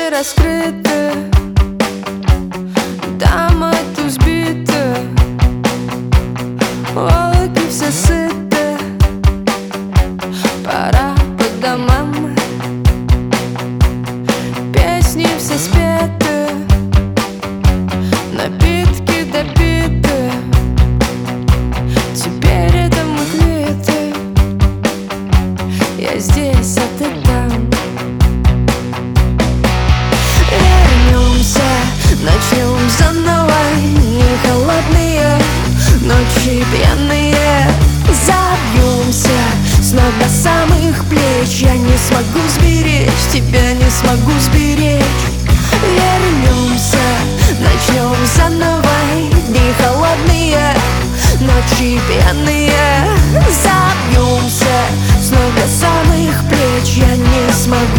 карты раскрыты, дамы тут сбиты, волки все сыты, пора по домам. Песни все спеты, напитки допиты, теперь это мы квиты. Я здесь, а ты там. Вернемся, начнем заново. Не холодные ночи пьяные. Забьемся с ног до самых плеч. Я не смогу сберечь, тебя не смогу сберечь. Вернемся, начнем заново. Дни холодные, ночи пьяные. Забьемся с ног до самых плеч. Я не смогу